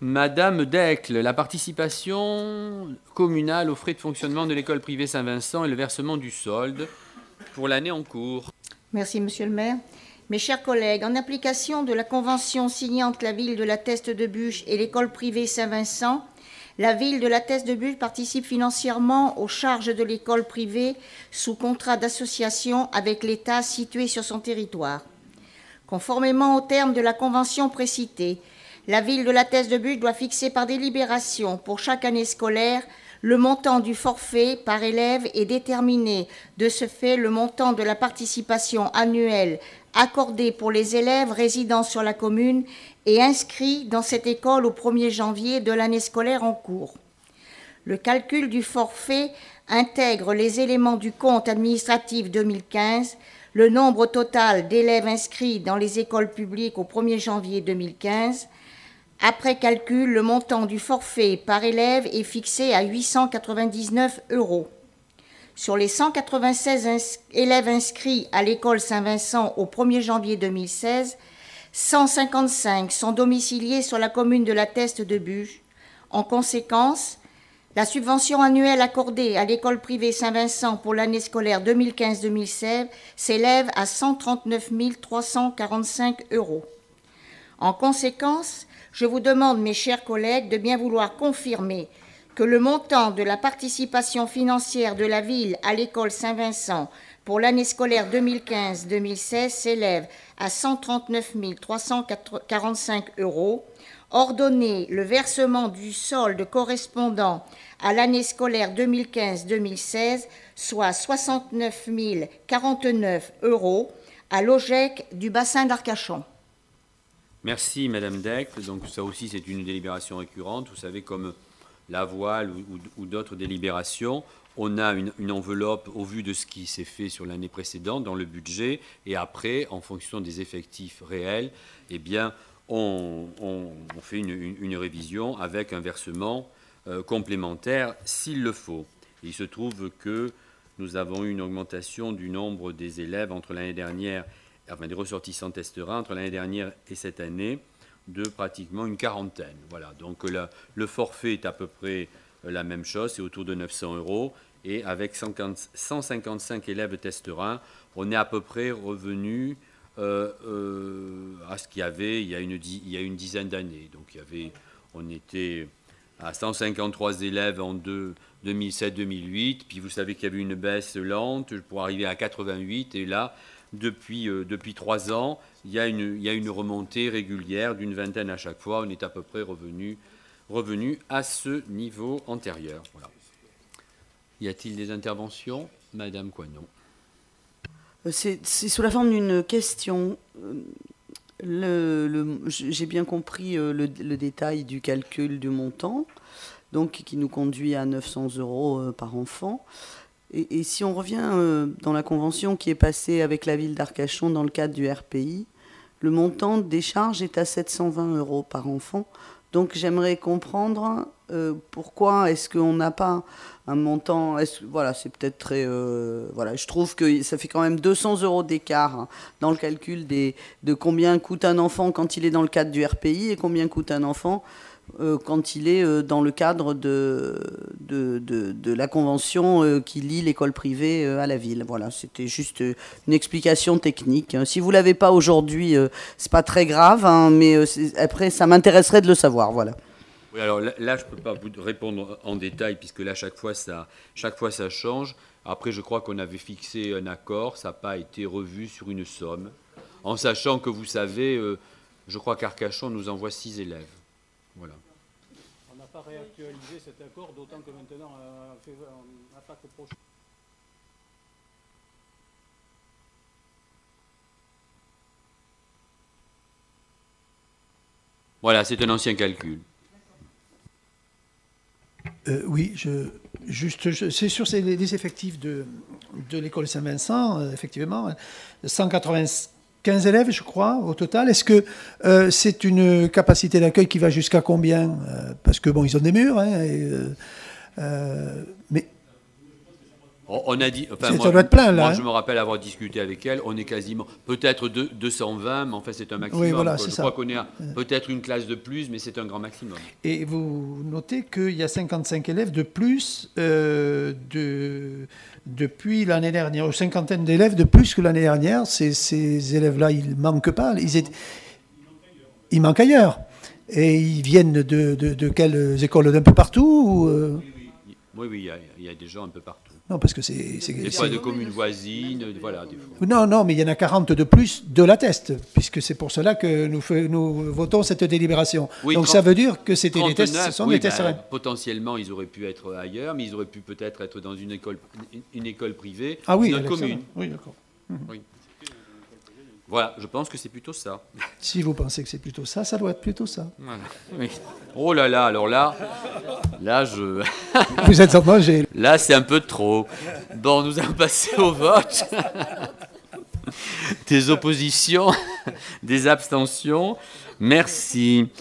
Madame Decles, la participation communale aux frais de fonctionnement de l'école privée Saint-Vincent et le versement du solde pour l'année en cours. Merci, Monsieur le maire. Mes chers collègues, en application de la convention signée entre la ville de la Teste-de-Buch et l'école privée Saint-Vincent, la ville de la Teste-de-Buch participe financièrement aux charges de l'école privée sous contrat d'association avec l'État situé sur son territoire. Conformément aux termes de la convention précitée, la ville de la Teste-de-Buch doit fixer par délibération pour chaque année scolaire le montant du forfait par élève et déterminer de ce fait le montant de la participation annuelle accordée pour les élèves résidant sur la commune et inscrits dans cette école au 1er janvier de l'année scolaire en cours. Le calcul du forfait intègre les éléments du compte administratif 2015, le nombre total d'élèves inscrits dans les écoles publiques au 1er janvier 2015. Après calcul, le montant du forfait par élève est fixé à 899 €. Sur les 196 élèves inscrits à l'école Saint-Vincent au 1er janvier 2016, 155 sont domiciliés sur la commune de la Teste-de-Buch. En conséquence, la subvention annuelle accordée à l'école privée Saint-Vincent pour l'année scolaire 2015-2016 s'élève à 139 345 €. En conséquence, je vous demande, mes chers collègues, de bien vouloir confirmer que le montant de la participation financière de la ville à l'école Saint-Vincent pour l'année scolaire 2015-2016 s'élève à 139 345 €, ordonner le versement du solde correspondant à l'année scolaire 2015-2016, soit 69 049 € à l'OGEC du bassin d'Arcachon. Merci Madame Decles. Donc ça aussi c'est une délibération récurrente. Vous savez, comme la voile ou d'autres délibérations, on a une enveloppe au vu de ce qui s'est fait sur l'année précédente dans le budget, et après, en fonction des effectifs réels, eh bien, on fait une révision avec un versement complémentaire s'il le faut. Et il se trouve que nous avons eu une augmentation du nombre des élèves entre l'année dernière, enfin des ressortissants testerains entre l'année dernière et cette année, de pratiquement une quarantaine. Voilà, donc le forfait est à peu près la même chose, c'est autour de 900 €, et avec 155 élèves testerains, on est à peu près revenu à ce qu'il y avait il y a une dizaine d'années. Donc on était à 153 élèves en 2007-2008, puis vous savez qu'il y avait une baisse lente pour arriver à 88, et là, depuis 3 ans, il y a une remontée régulière d'une vingtaine à chaque fois. On est à peu près revenu à ce niveau antérieur. Voilà. Y a-t-il des interventions? Madame Coignon. C'est sous la forme d'une question. J'ai bien compris le détail du calcul du montant, donc qui nous conduit à 900 € par enfant. Et si on revient dans la convention qui est passée avec la ville d'Arcachon dans le cadre du RPI, le montant des charges est à 720 € par enfant. Donc j'aimerais comprendre pourquoi est-ce qu'on n'a pas un montant. Voilà, c'est peut-être très. Voilà, je trouve que ça fait quand même 200 € d'écart dans le calcul de combien coûte un enfant quand il est dans le cadre du RPI et combien coûte un enfant quand il est dans le cadre de la convention qui lie l'école privée à la ville. Voilà, c'était juste une explication technique. Si vous ne l'avez pas aujourd'hui, c'est pas très grave, hein, mais après, ça m'intéresserait de le savoir. Voilà. Oui, alors là, je ne peux pas vous répondre en détail, puisque là, chaque fois, ça change. Après, je crois qu'on avait fixé un accord, ça n'a pas été revu sur une somme, en sachant que vous savez, je crois qu'Arcachon nous envoie 6 élèves. Voilà. On n'a pas réactualisé cet accord, d'autant que maintenant, on attaque le prochain. Voilà, c'est un ancien calcul. Oui, c'est sur les effectifs de l'école Saint-Vincent, effectivement, 195 élèves, je crois, au total. Est-ce que c'est une capacité d'accueil qui va jusqu'à combien? Parce que, bon, ils ont des murs, hein, mais... On a dit, enfin, Ça moi, doit être plein, là, moi, hein. je me rappelle avoir discuté avec elle, on est quasiment, peut-être 220, mais en fait c'est un maximum. Oui, voilà, quoi. c'est Je ça. crois qu'on est à peut-être une classe de plus, mais c'est un grand maximum. Et vous notez qu'il y a 55 élèves de plus depuis l'année dernière, une cinquantaine d'élèves de plus que l'année dernière. Ces élèves-là, ils ne manquent pas. Ils manquent ailleurs. Et ils viennent de quelles écoles d'un peu partout Oui, il y a des gens un peu partout. Non, parce que c'est... Des fois de communes voisines, voilà, des fois. Non, mais il y en a 40 de plus de la test, puisque c'est pour cela que nous votons cette délibération. Oui, Donc 30, ça veut dire que c'était des tests, 39, ce sont oui, des tests sereins. potentiellement, ils auraient pu être ailleurs, mais ils auraient pu peut-être être dans une école privée, Ah oui, dans une Alexandre. commune. Oui, d'accord. Oui. Voilà, je pense que c'est plutôt ça. Si vous pensez que c'est plutôt ça, ça doit être plutôt ça. Voilà. Oui. Oh là là, alors là, je... Vous êtes en danger. Là, c'est un peu trop. Bon, nous allons passer au vote. Des oppositions, des abstentions. Merci.